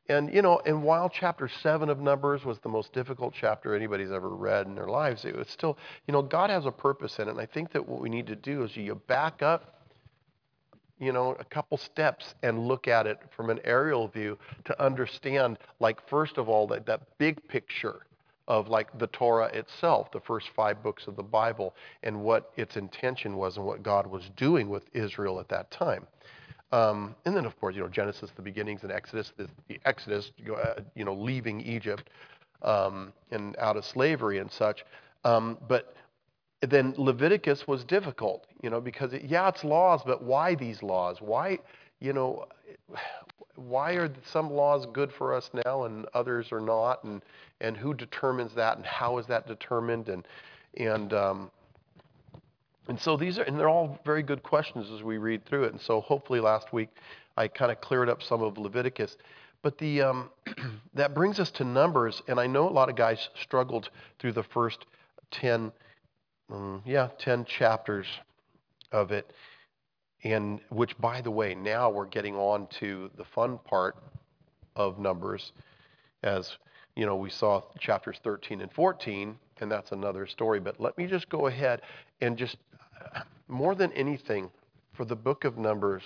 And while chapter 7 of Numbers was the most difficult chapter anybody's ever read in their lives, it was still, God has a purpose in it. And I think that what we need to do is you back up, a couple steps and look at it from an aerial view to understand, like, first of all, that big picture of, like, the Torah itself, the first 5 books of the Bible, and what its intention was and what God was doing with Israel at that time. And then, of course, Genesis, the beginnings, and Exodus, the Exodus, leaving Egypt and out of slavery and such. But then Leviticus was difficult, because it's laws, but why these laws? Why, why are some laws good for us now and others are not? And who determines that? And how is that determined? And so they're all very good questions as we read through it. And so hopefully last week I kind of cleared up some of Leviticus. But that brings us to Numbers. And I know a lot of guys struggled through the first 10 chapters of it. And which, by the way, now we're getting on to the fun part of Numbers, as we saw chapters 13 and 14, and that's another story. But let me just go ahead and just, more than anything, for the book of Numbers,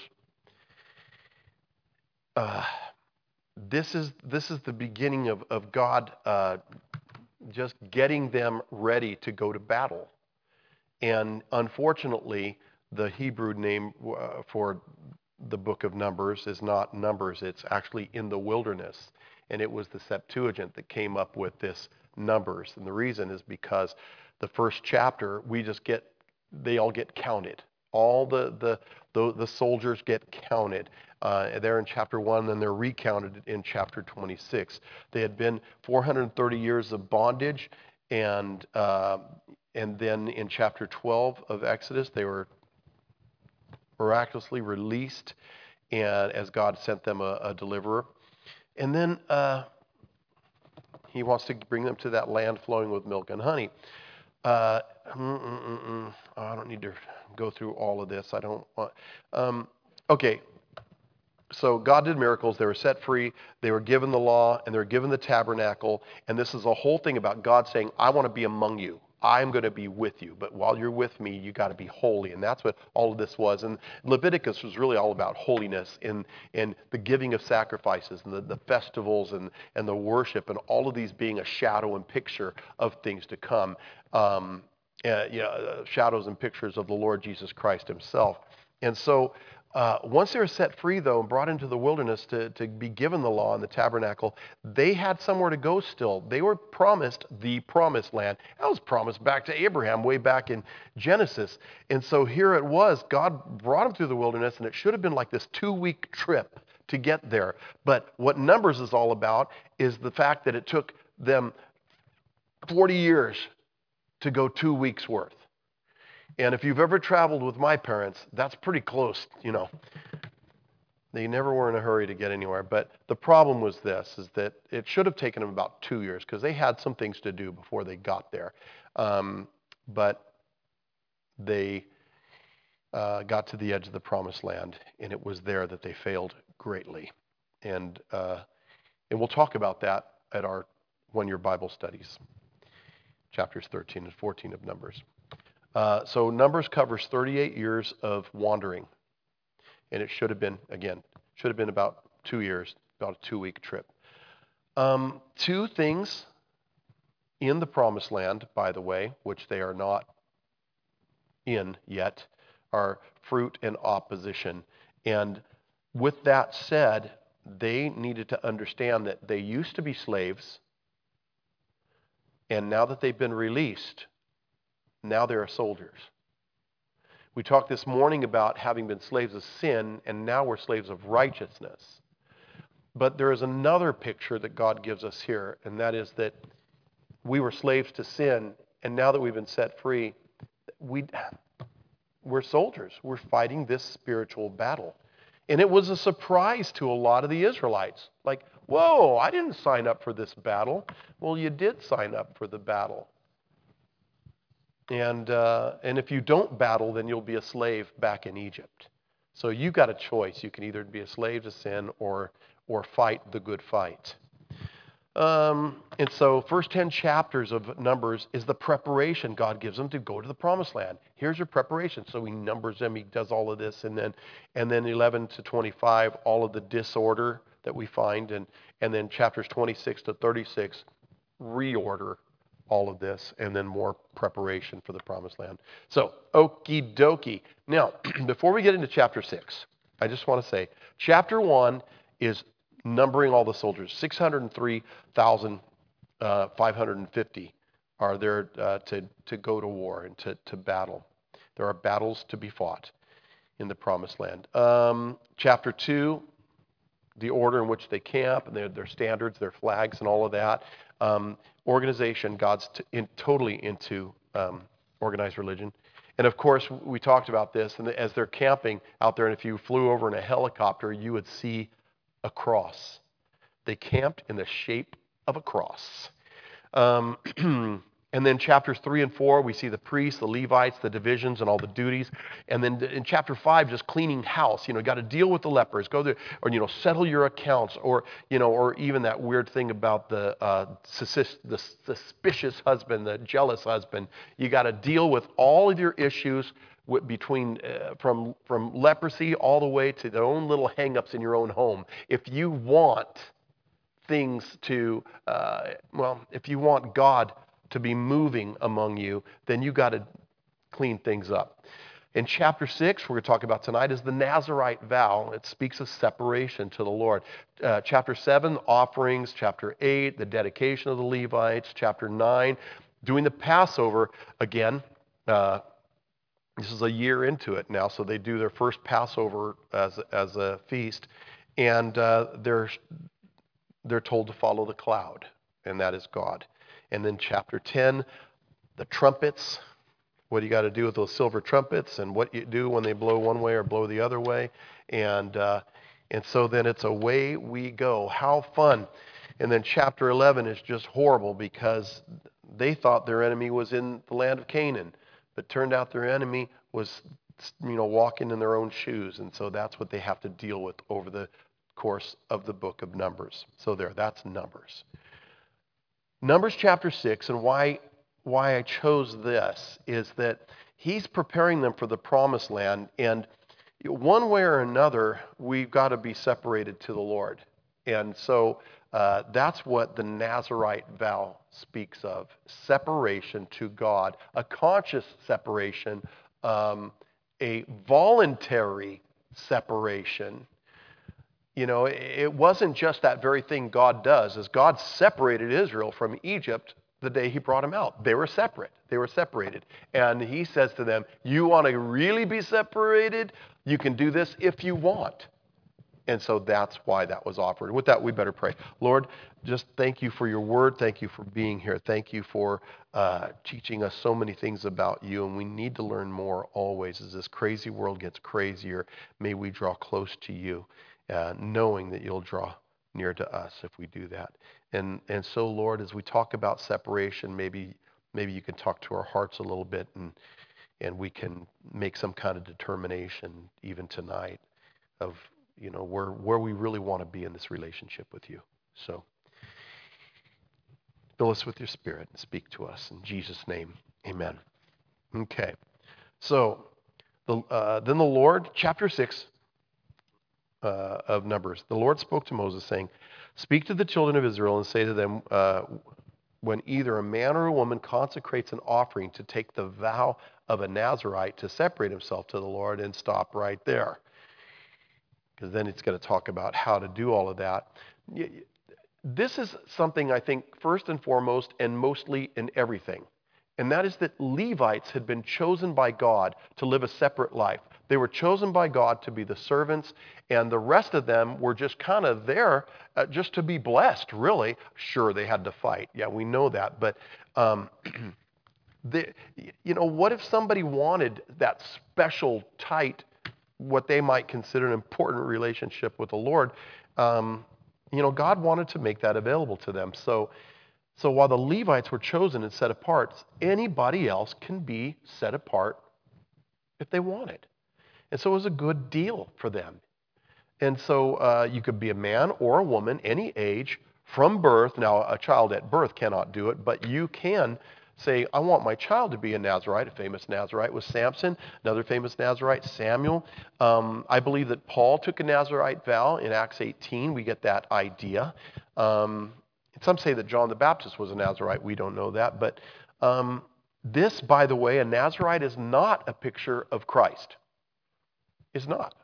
this is the beginning of God just getting them ready to go to battle. And unfortunately, the Hebrew name for the book of Numbers is not Numbers. It's actually in the wilderness. And it was the Septuagint that came up with this Numbers. And the reason is because the first chapter, they all get counted. All the soldiers get counted. They're in chapter 1, and they're recounted in chapter 26. They had been 430 years of bondage, and then in chapter 12 of Exodus, they were miraculously released, and as God sent them a deliverer. And then he wants to bring them to that land flowing with milk and honey. I don't need to go through all of this. I don't want... Okay. So God did miracles. They were set free. They were given the law, and they were given the tabernacle. And this is a whole thing about God saying, I want to be among you. I'm going to be with you. But while you're with me, you got to be holy. And that's what all of this was. And Leviticus was really all about holiness and the giving of sacrifices and the festivals and the worship, and all of these being a shadow and picture of things to come. Shadows and pictures of the Lord Jesus Christ himself. And so once they were set free, though, and brought into the wilderness to be given the law and the tabernacle, they had somewhere to go still. They were promised the promised land. That was promised back to Abraham way back in Genesis. And so here it was. God brought them through the wilderness, and it should have been like this 2-week trip to get there. But what Numbers is all about is the fact that it took them 40 years to go 2 weeks worth. And if you've ever traveled with my parents, that's pretty close, They never were in a hurry to get anywhere. But the problem was this, is that it should have taken them about 2 years, because they had some things to do before they got there. But they got to the edge of the promised land, and it was there that they failed greatly. And we'll talk about that at our one-year Bible studies, chapters 13 and 14 of Numbers. So Numbers covers 38 years of wandering. And it should have been about 2 years, about a 2-week trip. 2 things in the promised land, by the way, which they are not in yet, are fruit and opposition. And with that said, they needed to understand that they used to be slaves, and now that they've been released, now they are soldiers. We talked this morning about having been slaves of sin, and now we're slaves of righteousness. But there is another picture that God gives us here, and that is that we were slaves to sin, and now that we've been set free, we're soldiers. We're fighting this spiritual battle. And it was a surprise to a lot of the Israelites. Like, whoa, I didn't sign up for this battle. Well, you did sign up for the battle. And if you don't battle, then you'll be a slave back in Egypt. So you've got a choice. You can either be a slave to sin or or fight the good fight. And so first 10 chapters of Numbers is the preparation God gives them to go to the promised land. Here's your preparation. So he numbers them, he does all of this, and then 11 to 25, all of the disorder that we find, and then chapters 26 to 36, reorder all of this, and then more preparation for the promised land. So, okie dokie. Now, before we get into chapter 6, I just want to say, chapter 1 is numbering all the soldiers. 603,550 are there to go to war and to battle. There are battles to be fought in the promised land. Chapter 2, the order in which they camp and their standards, their flags, and all of that. Organization, God's totally into organized religion. And of course, we talked about this, and as they're camping out there, and if you flew over in a helicopter, you would see a cross. They camped in the shape of a cross. And then chapters 3 and 4, we see the priests, the Levites, the divisions, and all the duties. And then in chapter 5, just cleaning house. You got to deal with the lepers, go there, or settle your accounts, or or even that weird thing about the suspicious husband, the jealous husband. You got to deal with all of your issues between from leprosy all the way to their own little hang-ups in your own home. If you want things to, if you want God to be moving among you, then you got to clean things up. In chapter 6, we're going to talk about tonight, is the Nazirite vow. It speaks of separation to the Lord. Chapter 7, offerings. Chapter 8, the dedication of the Levites. Chapter 9, doing the Passover. Again, this is a year into it now, so they do their first Passover as a feast, and they're told to follow the cloud, and that is God. And then chapter 10, the trumpets. What do you got to do with those silver trumpets, and what you do when they blow one way or blow the other way, and so then it's away we go. How fun! And then chapter 11 is just horrible because they thought their enemy was in the land of Canaan. But turned out their enemy was, walking in their own shoes. And so that's what they have to deal with over the course of the book of Numbers. So that's Numbers. Numbers chapter 6, and why I chose this is that he's preparing them for the promised land. And one way or another, we've got to be separated to the Lord. And so that's what the Nazirite vow speaks of. Separation to God, a conscious separation, a voluntary separation. It wasn't just that very thing God does. As God separated Israel from Egypt the day he brought them out, they were separate. They were separated. And he says to them, you want to really be separated? You can do this if you want. And so that's why that was offered. With that, we better pray. Lord, just thank you for your word. Thank you for being here. Thank you for teaching us so many things about you. And we need to learn more always. As this crazy world gets crazier, may we draw close to you, knowing that you'll draw near to us if we do that. And so, Lord, as we talk about separation, maybe you can talk to our hearts a little bit, and we can make some kind of determination even tonight of where we really want to be in this relationship with you. So fill us with your Spirit and speak to us. In Jesus' name, amen. Okay. So then the Lord, chapter 6 of Numbers, the Lord spoke to Moses saying, speak to the children of Israel and say to them, when either a man or a woman consecrates an offering, to take the vow of a Nazirite to separate himself to the Lord, and stop right there. Because then it's going to talk about how to do all of that. This is something I think first and foremost and mostly in everything. And that is that Levites had been chosen by God to live a separate life. They were chosen by God to be the servants, and the rest of them were just kind of there just to be blessed, really. Sure, they had to fight. Yeah, we know that. But, what if somebody wanted that special, tight, what they might consider an important relationship with the Lord? God wanted to make that available to them. So while the Levites were chosen and set apart, anybody else can be set apart if they wanted. And so it was a good deal for them. And so you could be a man or a woman, any age, from birth. Now, a child at birth cannot do it, but you can say, I want my child to be a Nazirite. A famous Nazirite was Samson. Another famous Nazirite, Samuel. I believe that Paul took a Nazirite vow in Acts 18. We get that idea. Some say that John the Baptist was a Nazirite. We don't know that. But this, by the way, a Nazirite is not a picture of Christ. It's not.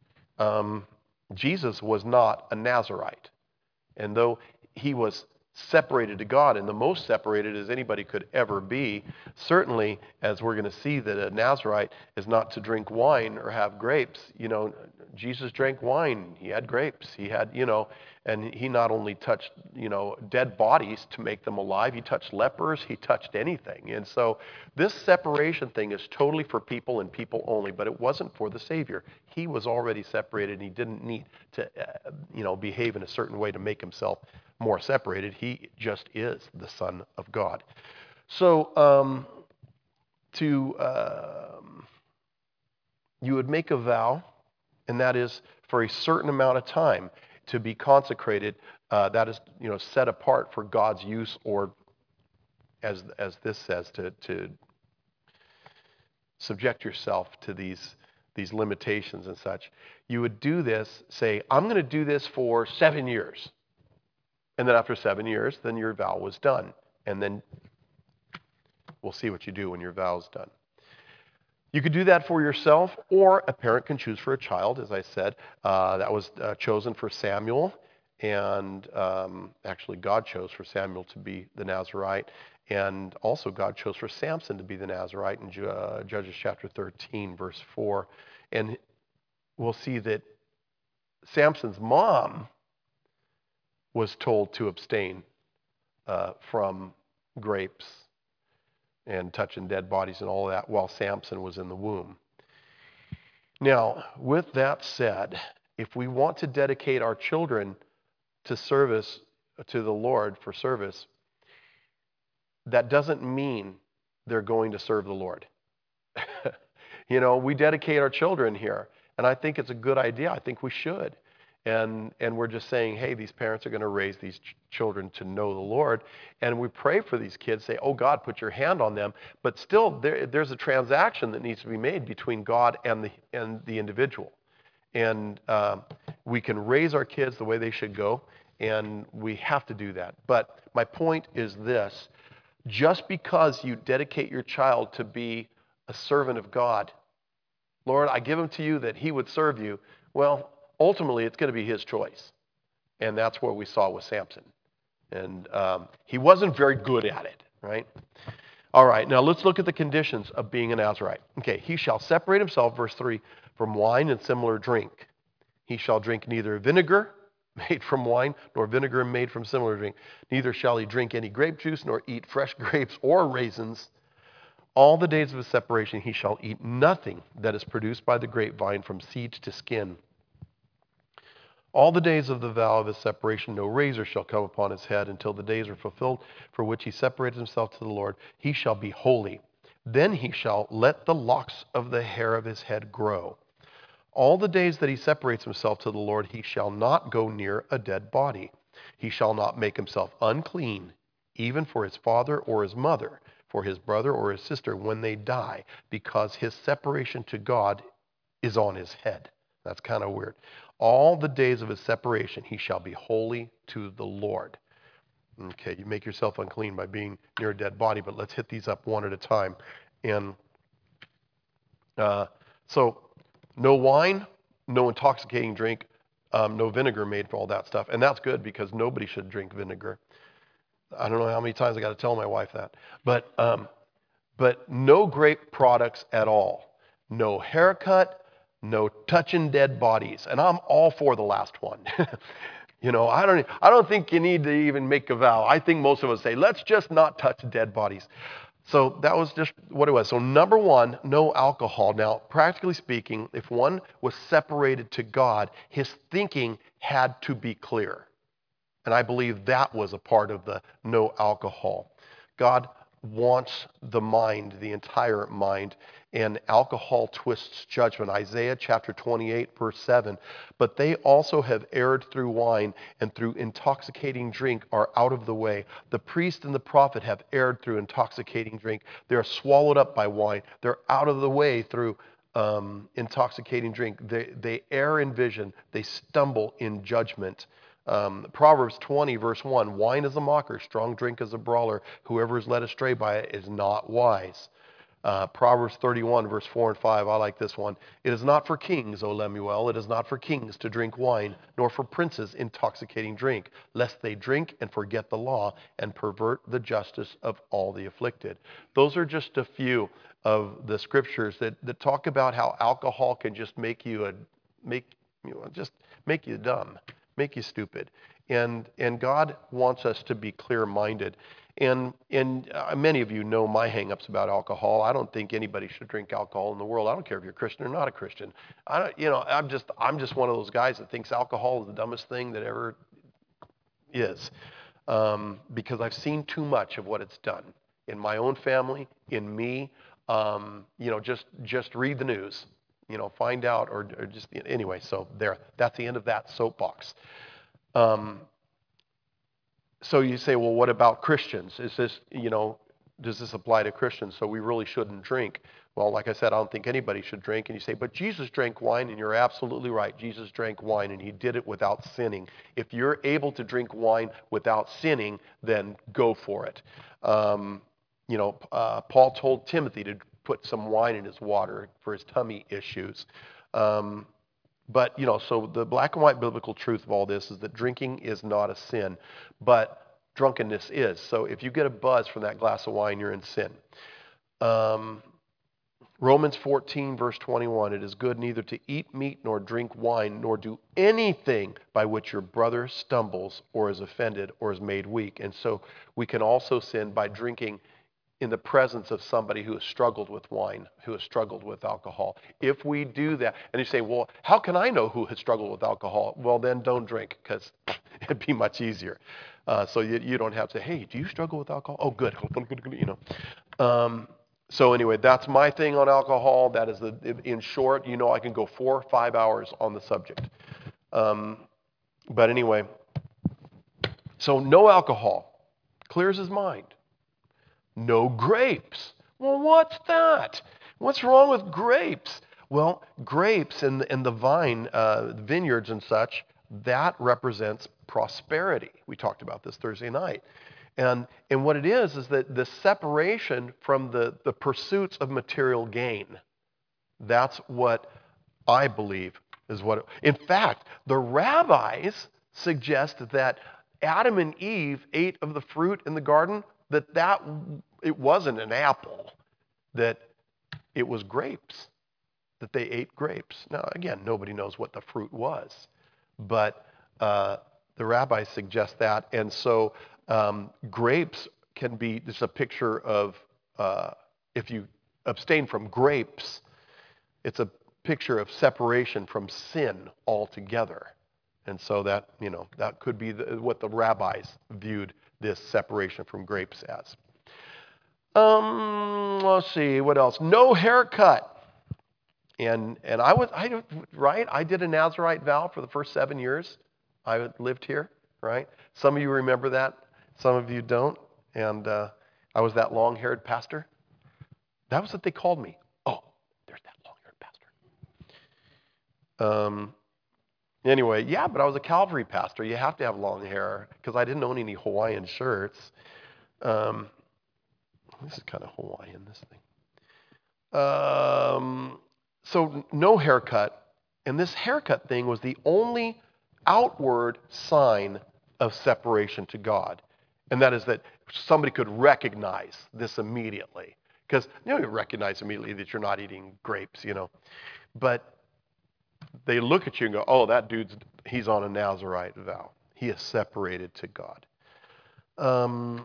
Jesus was not a Nazirite. And though he was separated to God, and the most separated as anybody could ever be, certainly, as we're going to see, that a Nazirite is not to drink wine or have grapes. Jesus drank wine. He had grapes. He had, and he not only touched, dead bodies to make them alive, he touched lepers, he touched anything. And so this separation thing is totally for people and people only, but it wasn't for the Savior. He was already separated, and he didn't need to, behave in a certain way to make himself more separated. He just is the Son of God. So you would make a vow, and that is for a certain amount of time to be consecrated. That is, set apart for God's use, or as this says, to subject yourself to these limitations and such. You would do this, say, I'm going to do this for 7 years. And then after 7 years, then your vow was done. And then we'll see what you do when your vow is done. You could do that for yourself, or a parent can choose for a child, as I said. That was chosen for Samuel. And actually, God chose for Samuel to be the Nazirite. And also, God chose for Samson to be the Nazirite in Judges chapter 13, verse 4. And we'll see that Samson's mom was told to abstain from grapes and touching dead bodies and all of that while Samson was in the womb. Now, with that said, if we want to dedicate our children to service, to the Lord for service, that doesn't mean they're going to serve the Lord. We dedicate our children here, and I think it's a good idea. I think we should. And we're just saying, hey, these parents are going to raise these children to know the Lord. And we pray for these kids, say, oh, God, put your hand on them. But still, there's a transaction that needs to be made between God and the individual. And we can raise our kids the way they should go, and we have to do that. But my point is this. Just because you dedicate your child to be a servant of God, Lord, I give him to you that he would serve you, well, ultimately, it's going to be his choice. And that's what we saw with Samson. And he wasn't very good at it, right? All right, now let's look at the conditions of being a Nazirite. Okay, he shall separate himself, verse 3, from wine and similar drink. He shall drink neither vinegar made from wine, nor vinegar made from similar drink. Neither shall he drink any grape juice, nor eat fresh grapes or raisins. All the days of his separation he shall eat nothing that is produced by the grapevine from seed to skin. All the days of the vow of his separation, no razor shall come upon his head until the days are fulfilled for which he separated himself to the Lord. He shall be holy. Then he shall let the locks of the hair of his head grow. All the days that he separates himself to the Lord, he shall not go near a dead body. He shall not make himself unclean, even for his father or his mother, for his brother or his sister when they die, because his separation to God is on his head. That's kind of weird. All the days of his separation, he shall be holy to the Lord. Okay, you make yourself unclean by being near a dead body, but let's hit these up one at a time. And so no wine, no intoxicating drink, no vinegar made from all that stuff. And that's good because nobody should drink vinegar. I don't know how many times I got to tell my wife that. But no grape products at all. No haircut. No touching dead bodies. And I'm all for the last one. I don't think you need to even make a vow. I think most of us say, let's just not touch dead bodies. So that was just what it was. So number one, no alcohol. Now, practically speaking, if one was separated to God, his thinking had to be clear. And I believe that was a part of the no alcohol. God wants the mind, the entire mind, and alcohol twists judgment. Isaiah chapter 28, verse 7. But they also have erred through wine, and through intoxicating drink are out of the way. The priest and the prophet have erred through intoxicating drink. They are swallowed up by wine. They're out of the way through intoxicating drink. They err in vision. They stumble in judgment. Proverbs 20, verse 1, wine is a mocker, strong drink is a brawler. Whoever is led astray by it is not wise. Proverbs 31, verse 4 and 5, I like this one. It is not for kings, O Lemuel, it is not for kings to drink wine, nor for princes intoxicating drink, lest they drink and forget the law and pervert the justice of all the afflicted. Those are just a few of the scriptures that talk about how alcohol can just make you dumb, make you stupid. And God wants us to be clear-minded. And many of you know my hang-ups about alcohol. I don't think anybody should drink alcohol in the world. I don't care if you're a Christian or not a Christian. I'm just one of those guys that thinks alcohol is the dumbest thing that ever is, because I've seen too much of what it's done in my own family, in me. Just read the news, find out, or just anyway. So there, that's the end of that soapbox. So you say, well, what about Christians? Is this, does this apply to Christians? So we really shouldn't drink. Well, like I said, I don't think anybody should drink. And you say, but Jesus drank wine, and you're absolutely right. Jesus drank wine, and he did it without sinning. If you're able to drink wine without sinning, then go for it. Paul told Timothy to put some wine in his water for his tummy issues. But, so the black and white biblical truth of all this is that drinking is not a sin, but drunkenness is. So if you get a buzz from that glass of wine, you're in sin. Romans 14, verse 21, it is good neither to eat meat nor drink wine, nor do anything by which your brother stumbles or is offended or is made weak. And so we can also sin by drinking in the presence of somebody who has struggled with wine, who has struggled with alcohol. If we do that, and you say, well, how can I know who has struggled with alcohol? Well, then don't drink, because it'd be much easier. So you don't have to say, hey, do you struggle with alcohol? Oh, good. So anyway, that's my thing on alcohol. That is, in short, I can go 4 or 5 hours on the subject. But anyway, so no alcohol. Clears his mind. No grapes. Well, what's that? What's wrong with grapes? Well, grapes and the vine, vineyards and such, that represents prosperity. We talked about this Thursday night. And what it is that the separation from the pursuits of material gain. That's what I believe is what. In fact, the rabbis suggest that Adam and Eve ate of the fruit in the garden, that it wasn't an apple, that it was grapes, that they ate grapes. Now, again, nobody knows what the fruit was, but the rabbis suggest that. And so grapes can be just a picture of, if you abstain from grapes, it's a picture of separation from sin altogether. And so that, that could be what the rabbis viewed this separation from grapes as. Let's see, what else? No haircut. And I did a Nazarite vow for the first 7 years I lived here, right? Some of you remember that, some of you don't. And I was that long-haired pastor. That was what they called me. Oh, there's that long-haired pastor. Anyway, yeah, but I was a Calvary pastor. You have to have long hair because I didn't own any Hawaiian shirts. This is kind of Hawaiian, this thing. So no haircut. And this haircut thing was the only outward sign of separation to God. And that is that somebody could recognize this immediately. Because you recognize immediately that you're not eating grapes, But they look at you and go, oh, that he's on a Nazarite vow. He is separated to God. And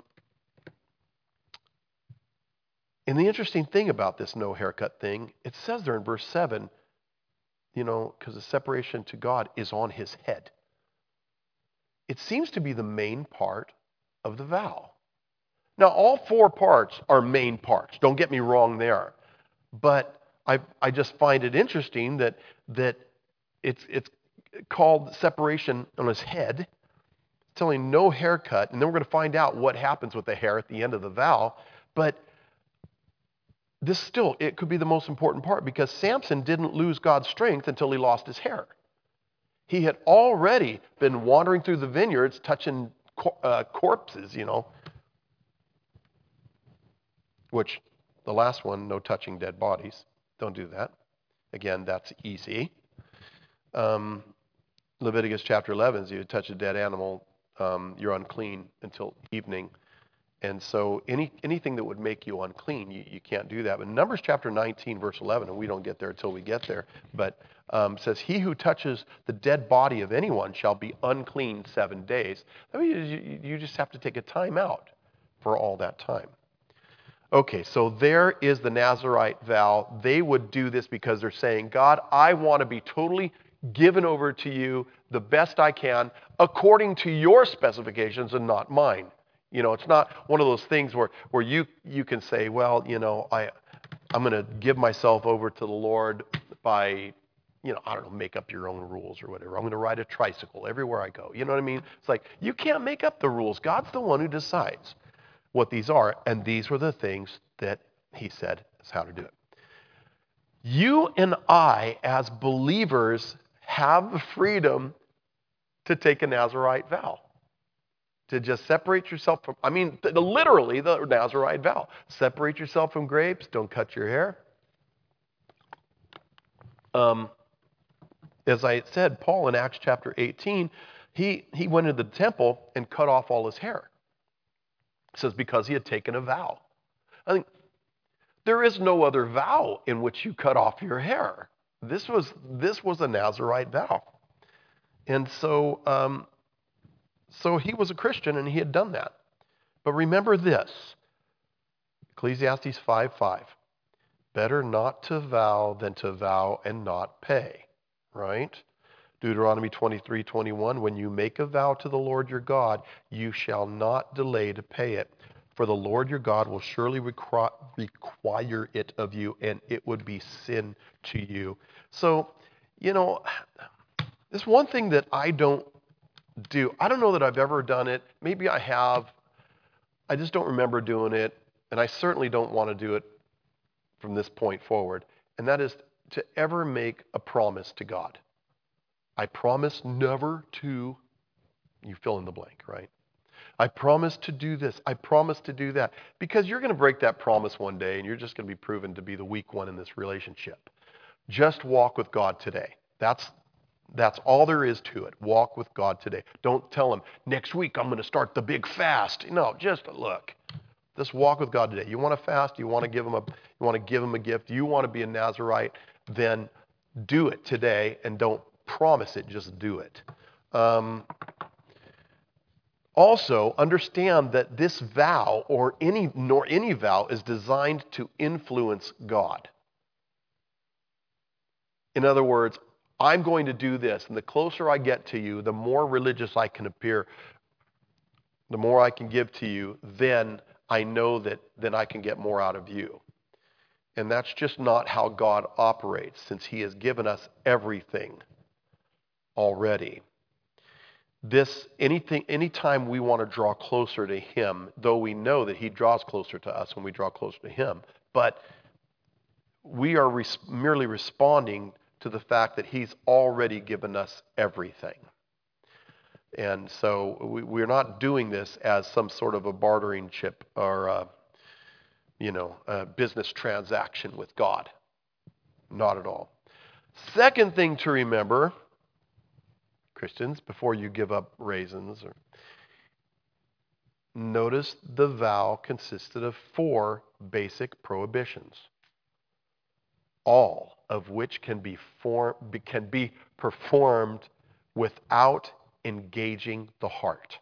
the interesting thing about this no haircut thing, it says there in verse 7, because the separation to God is on his head. It seems to be the main part of the vow. Now, all four parts are main parts. Don't get me wrong there. But I just find it interesting that it's called separation on his head, telling no haircut, and then we're going to find out what happens with the hair at the end of the vow. But this still, it could be the most important part because Samson didn't lose God's strength until he lost his hair. He had already been wandering through the vineyards, touching corpses, which the last one, no touching dead bodies. Don't do that. Again, that's easy. Leviticus chapter 11 is you touch a dead animal, you're unclean until evening. And so anything that would make you unclean, you can't do that. But Numbers chapter 19, verse 11, and we don't get there until we get there, but says, he who touches the dead body of anyone shall be unclean 7 days. That means you just have to take a time out for all that time. Okay, so there is the Nazirite vow. They would do this because they're saying, God, I want to be totally given over to you the best I can according to your specifications and not mine. It's not one of those things where you can say, well, I'm going to give myself over to the Lord by, I don't know, make up your own rules or whatever. I'm going to ride a tricycle everywhere I go. You know what I mean? It's like, you can't make up the rules. God's the one who decides what these are, and these were the things that he said is how to do it. You and I, as believers, have the freedom to take a Nazirite vow. To just separate yourself from, literally the Nazirite vow. Separate yourself from grapes, don't cut your hair. As I said, Paul in Acts chapter 18, he went into the temple and cut off all his hair. It says because he had taken a vow. I think there is no other vow in which you cut off your hair. This was a Nazirite vow. And so he was a Christian and he had done that. But remember this, Ecclesiastes 5:5. Better not to vow than to vow and not pay, right? Deuteronomy 23:21. When you make a vow to the Lord your God, you shall not delay to pay it. For the Lord your God will surely require it of you, and it would be sin to you. So, there's one thing that I don't do. I don't know that I've ever done it. Maybe I have. I just don't remember doing it. And I certainly don't want to do it from this point forward. And that is to ever make a promise to God. I promise never to, you fill in the blank, right? I promise to do this. I promise to do that. Because you're going to break that promise one day and you're just going to be proven to be the weak one in this relationship. Just walk with God today. That's all there is to it. Walk with God today. Don't tell him, next week I'm going to start the big fast. No, just look. Just walk with God today. You want to fast? You want to give him a gift? You want to be a Nazirite? Then do it today and don't promise it, just do it. Also, understand that this vow or any vow is designed to influence God. In other words, I'm going to do this, and the closer I get to you, the more religious I can appear, the more I can give to you, then I know that then I can get more out of you. And that's just not how God operates, since he has given us everything already. Anytime we want to draw closer to him, though we know that he draws closer to us when we draw closer to him, but we are merely responding to the fact that he's already given us everything. And so we're not doing this as some sort of a bartering chip or a business transaction with God. Not at all. Second thing to remember, Christians, before you give up raisins, notice the vow consisted of 4 basic prohibitions, all of which can be performed without engaging the heart.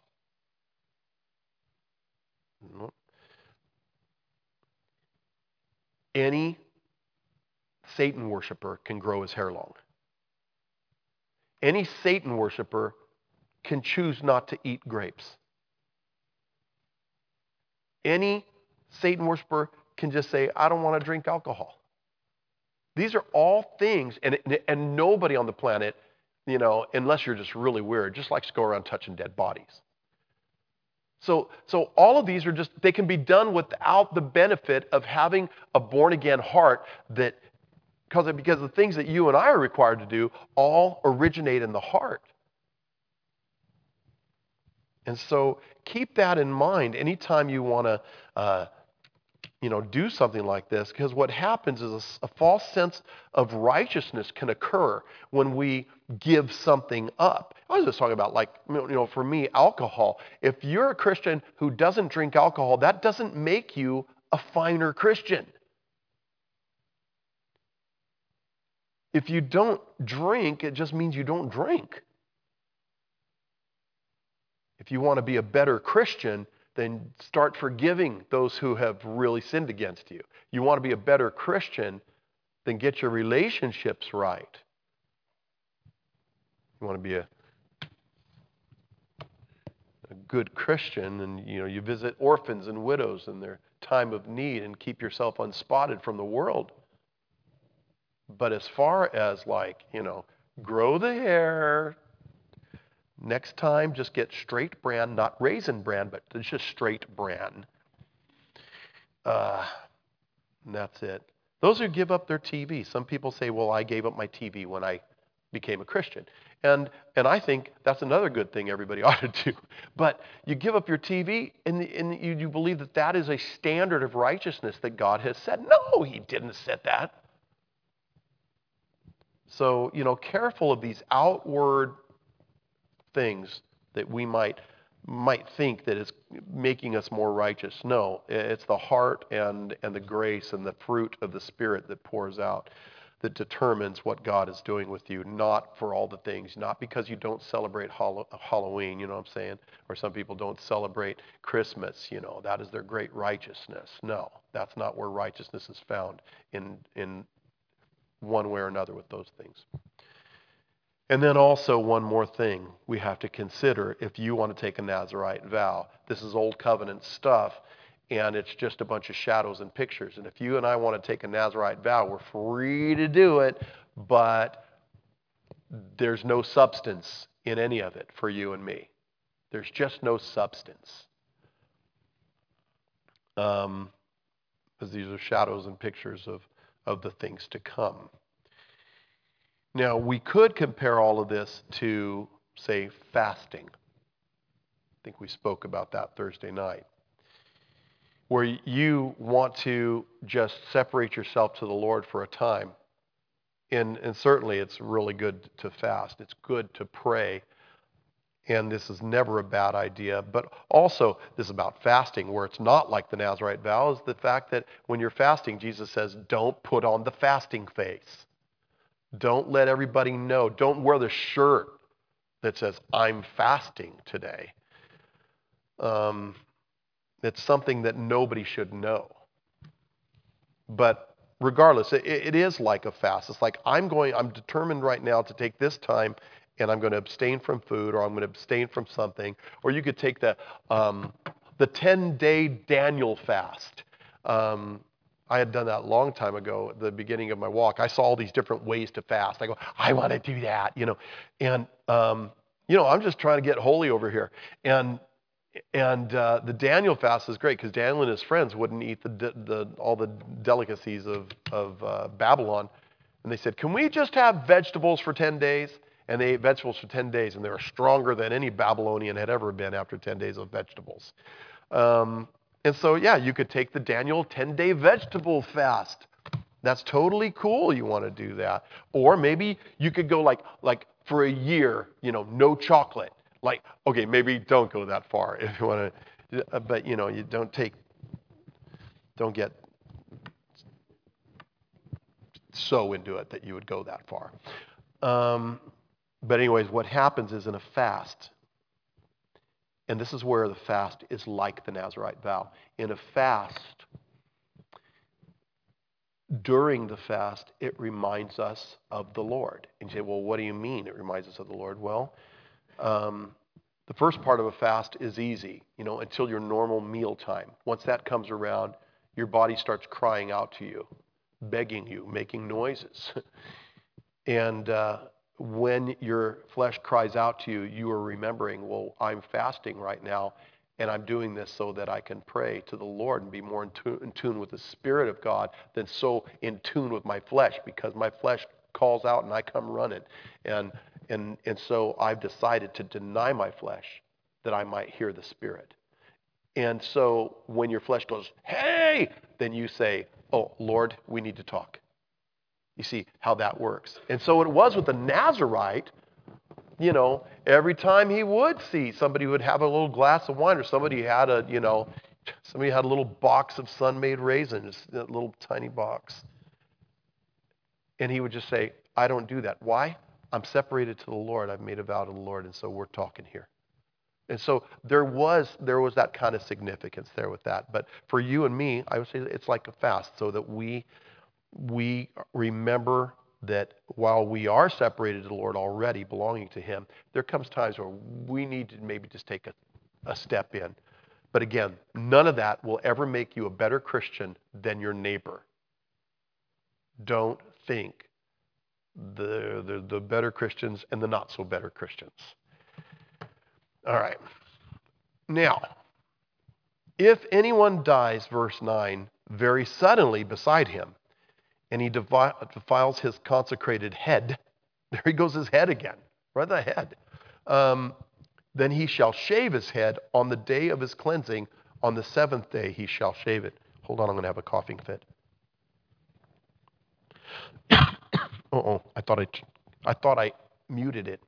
Any Satan worshiper can grow his hair long. Any Satan worshiper can choose not to eat grapes. Any Satan worshiper can just say, I don't want to drink alcohol. These are all things, and nobody on the planet, unless you're just really weird, just likes to go around touching dead bodies. So all of these are just, they can be done without the benefit of having a born-again heart because the things that you and I are required to do all originate in the heart. And so keep that in mind anytime you want to do something like this, because what happens is a false sense of righteousness can occur when we give something up. I was just talking about, for me, alcohol. If you're a Christian who doesn't drink alcohol, that doesn't make you a finer Christian. If you don't drink, it just means you don't drink. If you want to be a better Christian, then start forgiving those who have really sinned against you. You want to be a better Christian, then get your relationships right. You want to be a good Christian, and you visit orphans and widows in their time of need and keep yourself unspotted from the world. But as far as grow the hair, next time just get straight bran, not raisin bran, but it's just straight bran. And that's it. Those who give up their TV. Some people say, well, I gave up my TV when I became a Christian. And I think that's another good thing everybody ought to do. But you give up your TV and you believe that is a standard of righteousness that God has set. No, he didn't set that. So, careful of these outward things that we might think that is making us more righteous. No, it's the heart and the grace and the fruit of the Spirit that pours out that determines what God is doing with you, not for all the things, not because you don't celebrate Halloween, you know what I'm saying? Or some people don't celebrate Christmas, that is their great righteousness. No, that's not where righteousness is found in one way or another with those things. And then also one more thing we have to consider if you want to take a Nazirite vow. This is old covenant stuff, and it's just a bunch of shadows and pictures. And if you and I want to take a Nazirite vow, we're free to do it, but there's no substance in any of it for you and me. There's just no substance. Because these are shadows and pictures of the things to come. Now, we could compare all of this to, say, fasting. I think we spoke about that Thursday night. Where you want to just separate yourself to the Lord for a time. And certainly it's really good to fast. It's good to pray. And this is never a bad idea. But also, this is about fasting, where it's not like the Nazirite vow, is the fact that when you're fasting, Jesus says, don't put on the fasting face. Don't let everybody know. Don't wear the shirt that says, I'm fasting today. It's something that nobody should know. But regardless, it is like a fast. It's like I'm determined right now to take this time and I'm going to abstain from food, or I'm going to abstain from something. Or you could take the 10-day Daniel fast. I had done that a long time ago at the beginning of my walk. I saw all these different ways to fast. I go, I want to do that, And, I'm just trying to get holy over here. And the Daniel fast is great because Daniel and his friends wouldn't eat all the delicacies of Babylon. And they said, can we just have vegetables for 10 days? And they ate vegetables for 10 days, and they were stronger than any Babylonian had ever been after 10 days of vegetables. And so, you could take the Daniel 10-day vegetable fast. That's totally cool. You want to do that. Or maybe you could go like for a year, no chocolate. Okay, maybe don't go that far if you want to, but you don't get so into it that you would go that far. But anyways, what happens is in a fast, and this is where the fast is like the Nazirite vow. In a fast, during the fast, it reminds us of the Lord. And you say, well, what do you mean it reminds us of the Lord? Well, The first part of a fast is easy, until your normal meal time. Once that comes around, your body starts crying out to you, begging you, making noises. And when your flesh cries out to you, you are remembering, well, I'm fasting right now, and I'm doing this so that I can pray to the Lord and be more in tune with the Spirit of God than so in tune with my flesh, because my flesh calls out and I come running. And so I've decided to deny my flesh that I might hear the Spirit. And so when your flesh goes, hey, then you say, oh, Lord, we need to talk. You see how that works. And so it was with the Nazirite, every time he would see somebody would have a little glass of wine, or somebody had a little box of sun-made raisins, a little tiny box. And he would just say, I don't do that. Why? I'm separated to the Lord. I've made a vow to the Lord, and so we're talking here. And so there was that kind of significance there with that. But for you and me, I would say it's like a fast, so that we remember that while we are separated to the Lord already, belonging to Him, there comes times where we need to maybe just take a step in. But again, none of that will ever make you a better Christian than your neighbor. Don't think the better Christians and the not so better Christians. All right. Now, if anyone dies, verse 9, very suddenly beside him, and he defiles his consecrated head, there he goes, his head again, right, the head, then he shall shave his head on the day of his cleansing. On the seventh day he shall shave it. Hold on, I'm going to have a coughing fit. Uh-oh, I thought I muted it.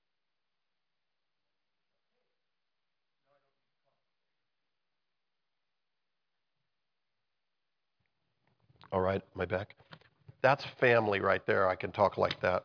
All right, am I back? That's family right there. I can talk like that.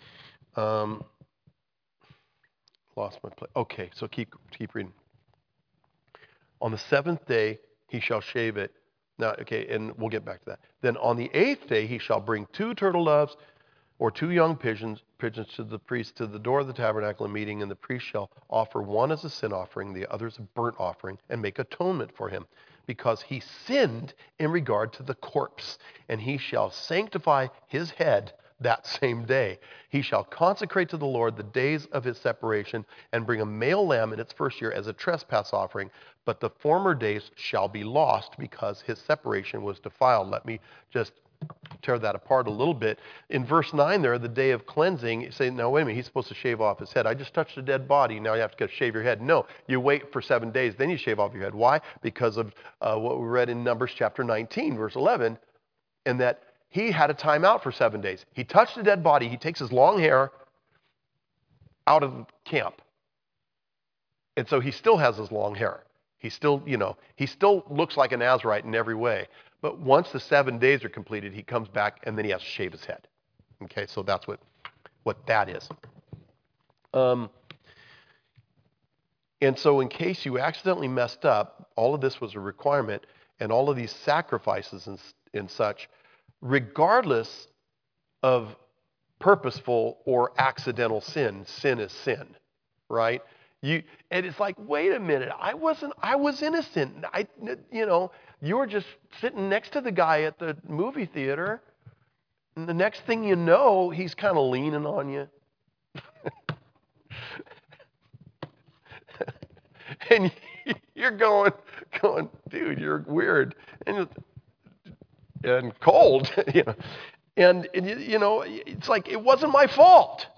Lost my place. Okay, so keep reading. On the seventh day he shall shave it. Now, okay, and we'll get back to that. Then on the eighth day he shall bring 2 turtle doves or 2 young pigeons to the priest to the door of the tabernacle of meeting, and the priest shall offer one as a sin offering, the other as a burnt offering, and make atonement for him, because he sinned in regard to the corpse. And he shall sanctify his head that same day. He shall consecrate to the Lord the days of his separation, and bring a male lamb in its first year as a trespass offering. But the former days shall be lost, because his separation was defiled. Let me just tear that apart a little bit. In verse 9 there, the day of cleansing, you say, now wait a minute, he's supposed to shave off his head. I just touched a dead body, now you have to go shave your head. No, you wait for 7 days, then you shave off your head. Why? Because of what we read in Numbers chapter 19, verse 11, and that he had a time out for 7 days. He touched a dead body, he takes his long hair out of camp. And so he still has his long hair. He still looks like a Nazirite in every way. But once the 7 days are completed, he comes back and then he has to shave his head. Okay, so that's what that is. And so in case you accidentally messed up, all of this was a requirement, and all of these sacrifices and such, regardless of purposeful or accidental sin is sin, right? And it's like, wait a minute, I was innocent. You were just sitting next to the guy at the movie theater, and the next thing you know, he's kind of leaning on you. And you're going, dude, you're weird and cold, And it's like, it wasn't my fault.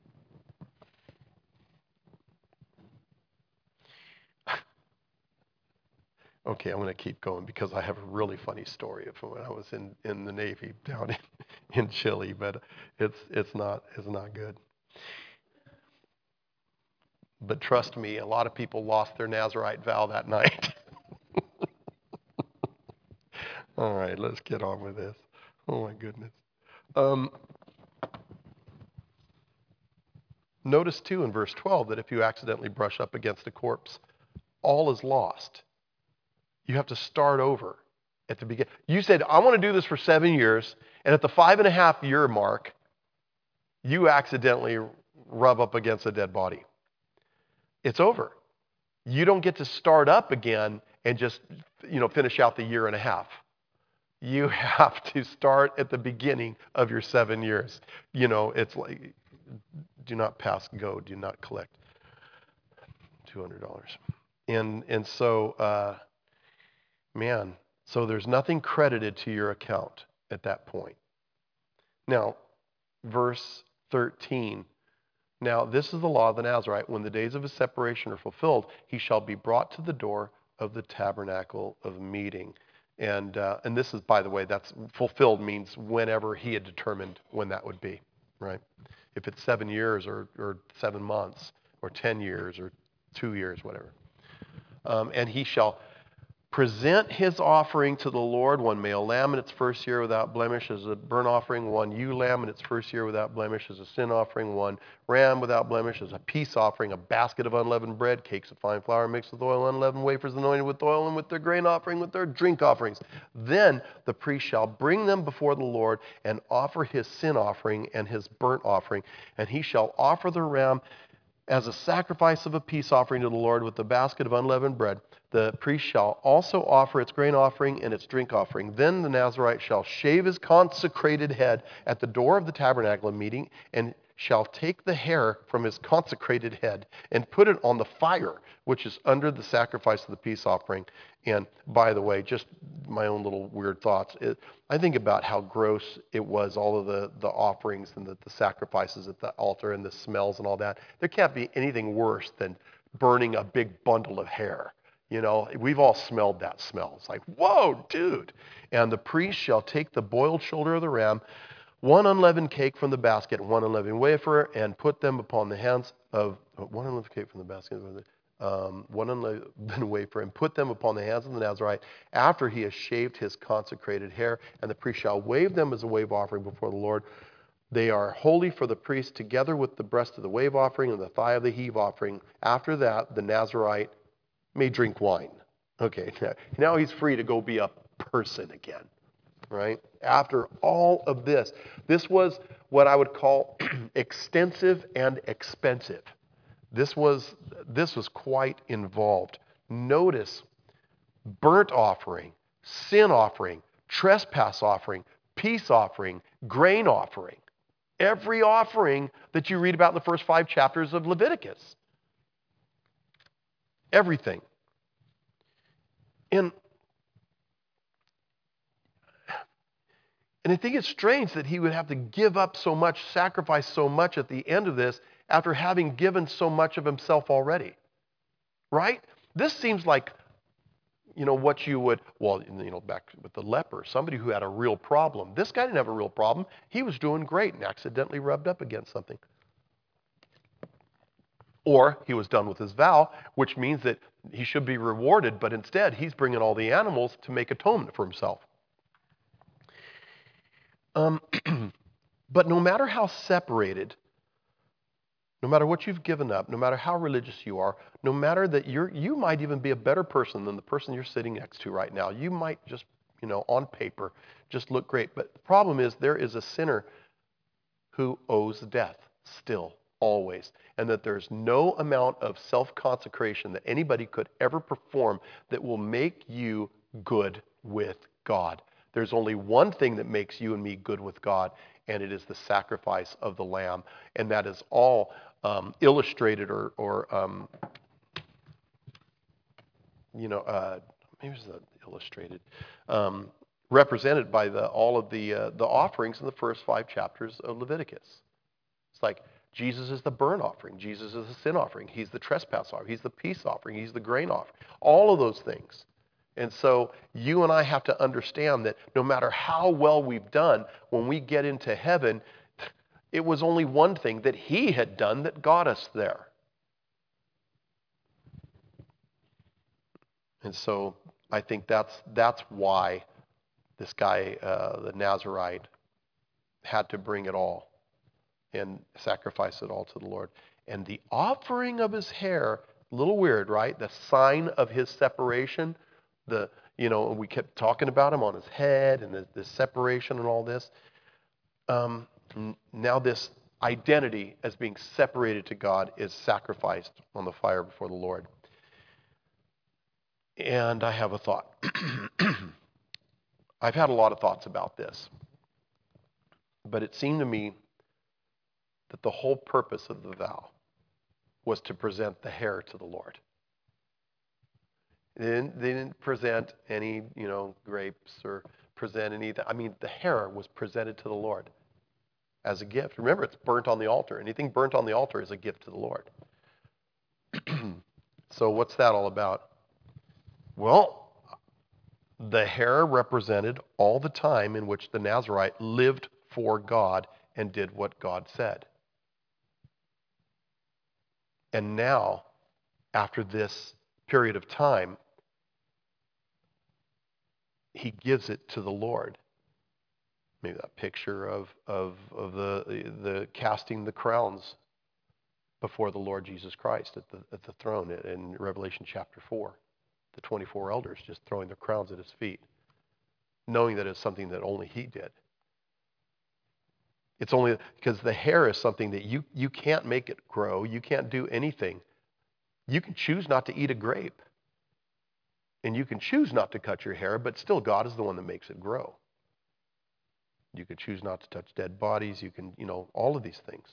Okay, I'm going to keep going because I have a really funny story of when I was in the Navy down in Chile, but it's not good. But trust me, a lot of people lost their Nazirite vow that night. All right, let's get on with this. Oh my goodness. Notice too in verse 12 that if you accidentally brush up against a corpse, all is lost. You have to start over at the beginning. You said, I want to do this for 7 years, and at the 5.5 year mark, you accidentally rub up against a dead body. It's over. You don't get to start up again and just, finish out the year and a half. You have to start at the beginning of your 7 years. It's like, do not pass go, do not collect $200. And so, so there's nothing credited to your account at that point. Now, verse 13. Now, this is the law of the Nazarite. When the days of his separation are fulfilled, he shall be brought to the door of the tabernacle of meeting. And this is, by the way, that's fulfilled means whenever he had determined when that would be, right? If it's 7 years or 7 months or 10 years or 2 years, whatever. And he shall present his offering to the Lord, one male lamb in its first year without blemish as a burnt offering, one ewe lamb in its first year without blemish as a sin offering, one ram without blemish as a peace offering, a basket of unleavened bread, cakes of fine flour mixed with oil, unleavened wafers anointed with oil, and with their grain offering, with their drink offerings. Then the priest shall bring them before the Lord and offer his sin offering and his burnt offering, and he shall offer the ram as a sacrifice of a peace offering to the Lord with the basket of unleavened bread. The priest shall also offer its grain offering and its drink offering. Then the Nazarite shall shave his consecrated head at the door of the tabernacle of meeting, and shall take the hair from his consecrated head and put it on the fire, which is under the sacrifice of the peace offering. And by the way, just my own little weird thoughts. I think about how gross it was, all of the offerings and the sacrifices at the altar and the smells and all that. There can't be anything worse than burning a big bundle of hair. We've all smelled that smell. It's like, whoa, dude. And the priest shall take the boiled shoulder of the ram, one unleavened cake from the basket, one unleavened wafer, and put them upon the hands of one unleavened cake from the basket, one unleavened wafer, and put them upon the hands of the Nazarite after he has shaved his consecrated hair. And the priest shall wave them as a wave offering before the Lord. They are holy for the priest, together with the breast of the wave offering and the thigh of the heave offering. After that, the Nazarite may drink wine. Okay, now he's free to go be a person again, right? After all of this was what I would call extensive and expensive. This was quite involved. Notice burnt offering, sin offering, trespass offering, peace offering, grain offering. Every offering that you read about in the first 5 chapters of Leviticus. Everything. And I think it's strange that he would have to give up so much, sacrifice so much at the end of this after having given so much of himself already. Right? This seems like, what you would, back with the leper, somebody who had a real problem. This guy didn't have a real problem. He was doing great and accidentally rubbed up against something. Or he was done with his vow, which means that he should be rewarded, but instead he's bringing all the animals to make atonement for himself. But no matter how separated, no matter what you've given up, no matter how religious you are, no matter that you might even be a better person than the person you're sitting next to right now. You might just, on paper, just look great. But the problem is there is a sinner who owes death still. Always. And that there's no amount of self-consecration that anybody could ever perform that will make you good with God. There's only one thing that makes you and me good with God, and it is the sacrifice of the Lamb. And that is all illustrated or maybe it's not illustrated, represented by all of the offerings in the first 5 chapters of Leviticus. It's like, Jesus is the burnt offering. Jesus is the sin offering. He's the trespass offering. He's the peace offering. He's the grain offering. All of those things. And so you and I have to understand that no matter how well we've done, when we get into heaven, it was only one thing that he had done that got us there. And so I think that's why this guy, the Nazarite, had to bring it all and sacrifice it all to the Lord. And the offering of his hair, a little weird, right? The sign of his separation. We kept talking about him on his head and the separation and all this. Now this identity as being separated to God is sacrificed on the fire before the Lord. And I have a thought. I've had a lot of thoughts about this, but it seemed to me that the whole purpose of the vow was to present the hair to the Lord. They didn't present any, grapes or present anything. I mean, the hair was presented to the Lord as a gift. Remember, it's burnt on the altar. Anything burnt on the altar is a gift to the Lord. So what's that all about? Well, the hair represented all the time in which the Nazirite lived for God and did what God said. And now, after this period of time, he gives it to the Lord. Maybe that picture of the casting the crowns before the Lord Jesus Christ at the throne in Revelation chapter 4. The 24 elders just throwing their crowns at his feet, knowing that it's something that only he did. It's only because the hair is something that you can't make it grow. You can't do anything. You can choose not to eat a grape. And you can choose not to cut your hair, but still God is the one that makes it grow. You can choose not to touch dead bodies. You can, all of these things.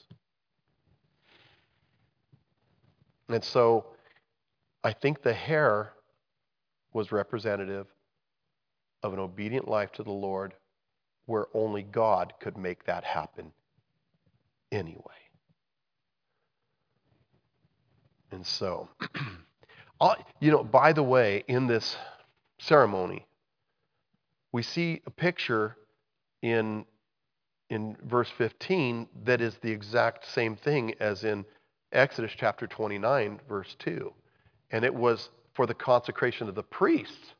And so I think the hair was representative of an obedient life to the Lord where only God could make that happen anyway. And so, by the way, in this ceremony, we see a picture in verse 15 that is the exact same thing as in Exodus chapter 29, verse 2. And it was for the consecration of the priests.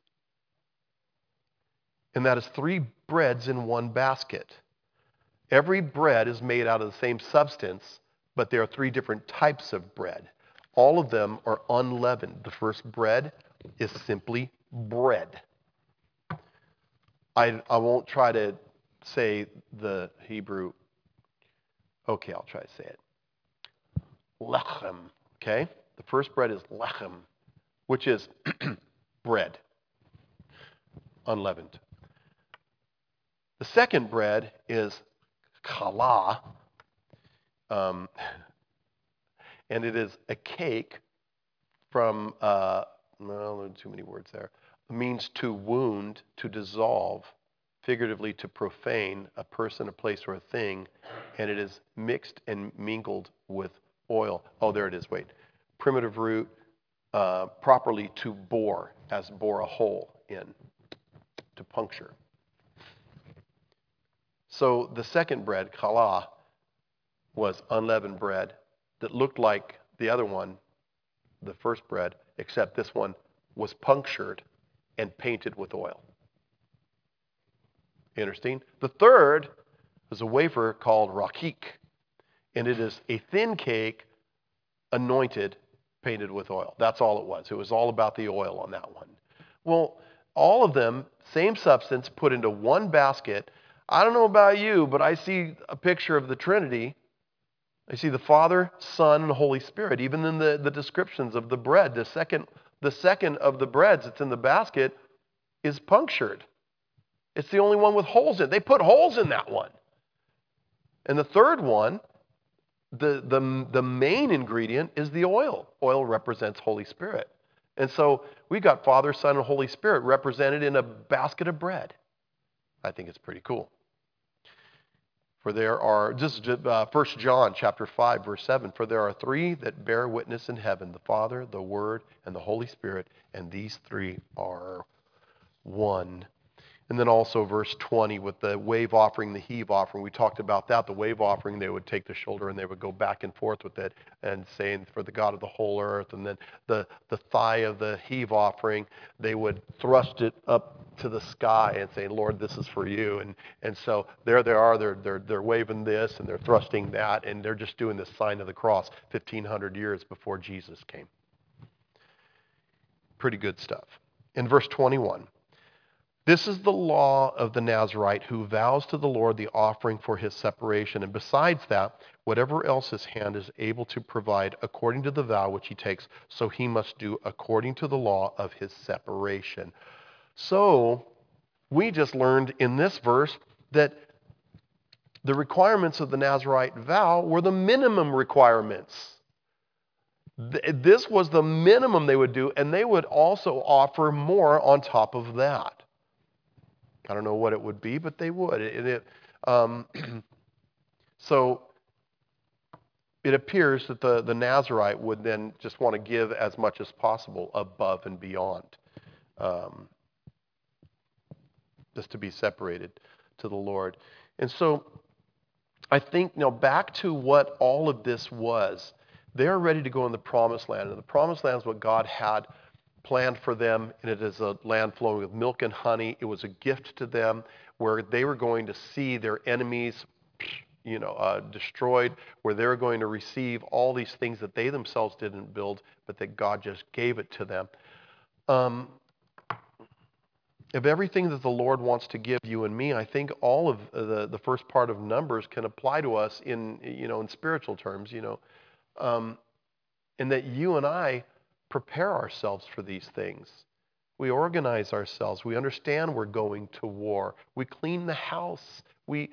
And that is 3 breads in one basket. Every bread is made out of the same substance, but there are 3 different types of bread. All of them are unleavened. The first bread is simply bread. I won't try to say the Hebrew. Okay, I'll try to say it. Lechem. Okay? The first bread is lechem, which is bread, unleavened. The second bread is challah, and it is a cake from, there are too many words there. It means to wound, to dissolve, figuratively to profane a person, a place, or a thing, and it is mixed and mingled with oil. Oh, there it is, wait. Primitive root, properly to bore, as bore a hole in, to puncture. So the second bread, challah, was unleavened bread that looked like the other one, the first bread, except this one was punctured and painted with oil. You understand? The third is a wafer called rakik, and it is a thin cake anointed, painted with oil. That's all it was. It was all about the oil on that one. Well, all of them, same substance, put into one basket. I don't know about you, but I see a picture of the Trinity. I see the Father, Son, and Holy Spirit. Even in the descriptions of the bread, the second of the breads that's in the basket is punctured. It's the only one with holes in it. They put holes in that one. And the third one, the main ingredient is the oil. Oil represents Holy Spirit. And so we got Father, Son, and Holy Spirit represented in a basket of bread. I think it's pretty cool. For there are, this is 1 John chapter 5, verse 7. For there are 3 that bear witness in heaven, the Father, the Word, and the Holy Spirit, and these 3 are one. And then also verse 20 with the wave offering, the heave offering. We talked about that. The wave offering, they would take the shoulder and they would go back and forth with it and saying, for the God of the whole earth. And then the thigh of the heave offering, they would thrust it up to the sky and say, Lord, this is for you. And so there they are. They're waving this and they're thrusting that. And they're just doing this sign of the cross 1,500 years before Jesus came. Pretty good stuff. In verse 21. This is the law of the Nazarite who vows to the Lord the offering for his separation. And besides that, whatever else his hand is able to provide according to the vow which he takes, so he must do according to the law of his separation. So we just learned in this verse that the requirements of the Nazarite vow were the minimum requirements. This was the minimum they would do, and they would also offer more on top of that. I don't know what it would be, but they would. So it appears that the Nazarite would then just want to give as much as possible above and beyond, just to be separated to the Lord. And so I think, back to what all of this was. They're ready to go in the promised land. And the promised land is what God had planned for them, and it is a land flowing with milk and honey. It was a gift to them where they were going to see their enemies destroyed, where they were going to receive all these things that they themselves didn't build, but that God just gave it to them. Of everything that the Lord wants to give you and me, I think all of the first part of Numbers can apply to us in spiritual terms, and that you and I prepare ourselves for these things. We organize ourselves. We understand we're going to war. We clean the house. We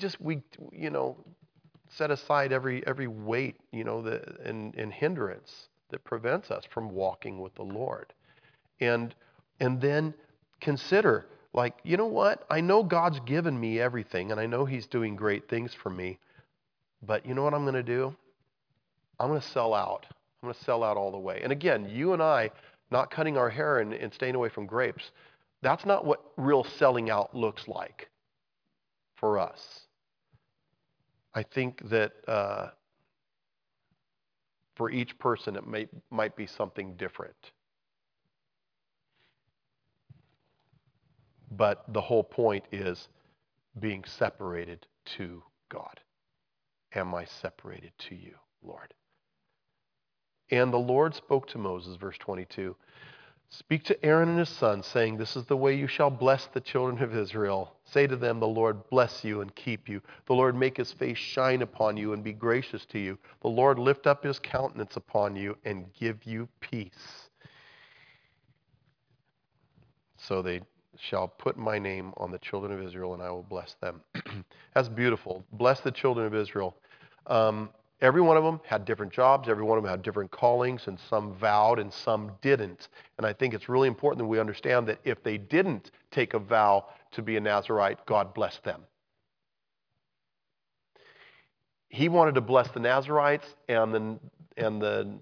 set aside every weight, and hindrance that prevents us from walking with the Lord. And then consider, you know what? I know God's given me everything, and I know He's doing great things for me. But you know what I'm going to do? I'm going to sell out. I'm going to sell out all the way. And again, you and I, not cutting our hair and staying away from grapes, that's not what real selling out looks like for us. I think that for each person, it might be something different. But the whole point is being separated to God. Am I separated to you, Lord? And the Lord spoke to Moses, verse 22, "Speak to Aaron and his sons, saying, this is the way you shall bless the children of Israel. Say to them, the Lord bless you and keep you. The Lord make his face shine upon you and be gracious to you. The Lord lift up his countenance upon you and give you peace. So they shall put my name on the children of Israel, and I will bless them." That's beautiful. Bless the children of Israel. Every one of them had different jobs. Every one of them had different callings, and some vowed and some didn't. And I think it's really important that we understand that if they didn't take a vow to be a Nazirite, God blessed them. He wanted to bless the Nazirites and the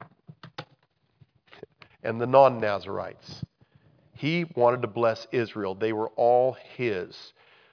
non-Nazirites. He wanted to bless Israel. They were all His.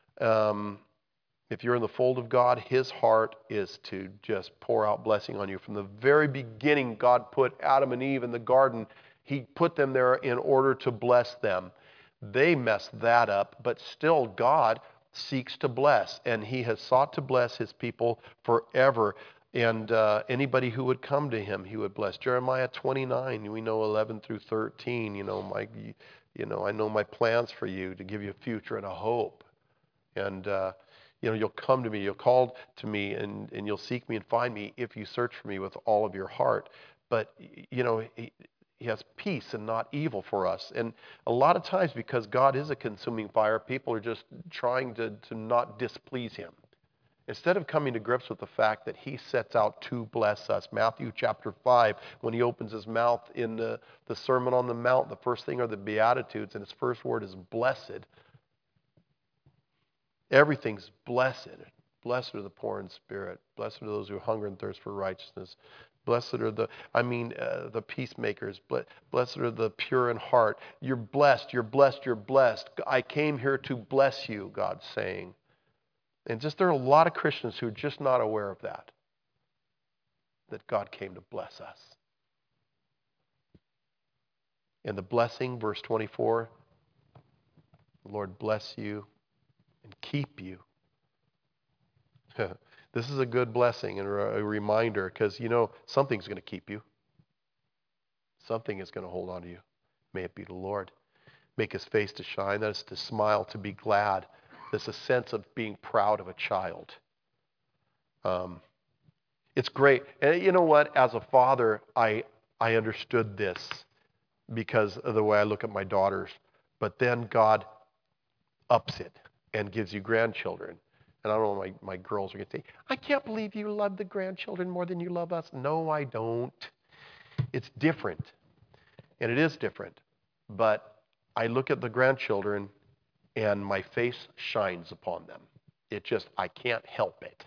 If you're in the fold of God, His heart is to just pour out blessing on you. From the very beginning, God put Adam and Eve in the garden. He put them there in order to bless them. They messed that up, but still God seeks to bless, and He has sought to bless His people forever. And anybody who would come to Him, He would bless. Jeremiah 29, we know 11 through 13. I know my plans for you to give you a future and a hope. And you'll come to me, you'll call to me, and you'll seek me and find me if you search for me with all of your heart. But, He has peace and not evil for us. And a lot of times, because God is a consuming fire, people are just trying to not displease Him. Instead of coming to grips with the fact that He sets out to bless us. Matthew chapter 5, when He opens His mouth in the Sermon on the Mount, the first thing are the Beatitudes, and His first word is blessed. Everything's blessed. Blessed are the poor in spirit. Blessed are those who hunger and thirst for righteousness. Blessed are the peacemakers. Blessed are the pure in heart. You're blessed, you're blessed, you're blessed. I came here to bless you, God's saying. And there are a lot of Christians who are just not aware of that God came to bless us. And the blessing, verse 24, the Lord bless you and keep you. This is a good blessing and a reminder, because something's going to keep you. Something is going to hold on to you. May it be the Lord. make his face to shine. That is to smile, to be glad. There's a sense of being proud of a child. It's great. And you know what? As a father, I understood this because of the way I look at my daughters. But then God ups it and gives you grandchildren. And I don't know, my girls are going to say, I can't believe you love the grandchildren more than you love us. No, I don't. It's different. And it is different. But I look at the grandchildren and my face shines upon them. It just, I can't help it.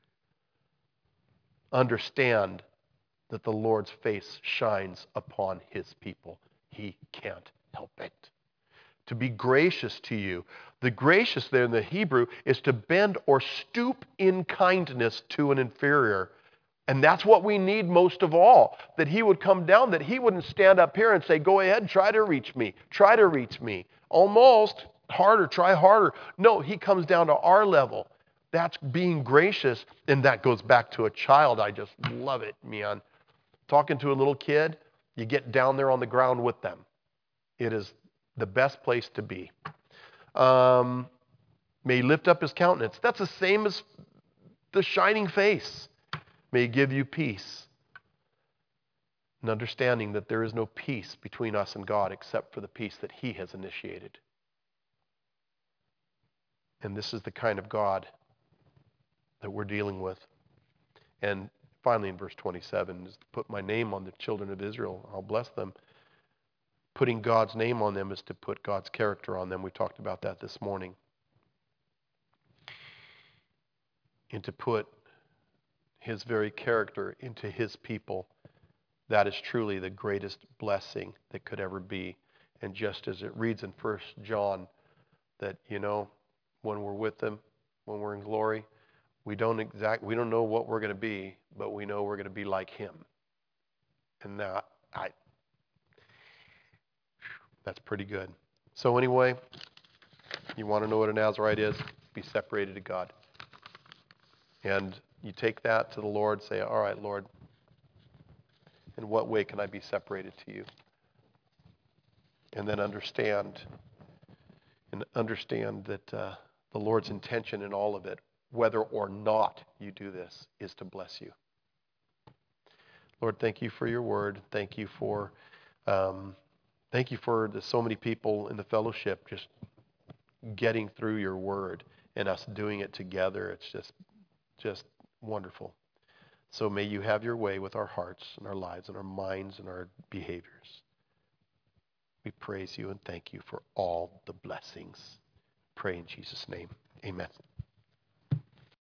Understand that the Lord's face shines upon his people. He can't help it. To be gracious to you. The gracious there in the Hebrew is to bend or stoop in kindness to an inferior. And that's what we need most of all. That he would come down, that he wouldn't stand up here and say, go ahead and try to reach me. Try to reach me. Almost harder, try harder. No, he comes down to our level. That's being gracious. And that goes back to a child. I just love it, man. Talking to a little kid, you get down there on the ground with them. It is the best place to be. May he lift up his countenance. That's the same as the shining face. May he give you peace. And understanding that there is no peace between us and God except for the peace that he has initiated. And this is the kind of God that we're dealing with. And finally in verse 27 is to put my name on the children of Israel. I'll bless them. Putting God's name on them is to put God's character on them. We talked about that this morning. And to put his very character into his people, that is truly the greatest blessing that could ever be. And just as it reads in 1 John, that, when we're with him, when we're in glory, we don't know what we're going to be, but we know we're going to be like him. And that's pretty good. So anyway, you want to know what a Nazirite is? Be separated to God. And you take that to the Lord, say, all right, Lord, in what way can I be separated to you? And then understand that the Lord's intention in all of it, whether or not you do this, is to bless you. Lord, thank you for your word. Thank you for so many people in the fellowship just getting through your word and us doing it together. It's just wonderful. So may you have your way with our hearts and our lives and our minds and our behaviors. We praise you and thank you for all the blessings. Pray in Jesus' name. Amen.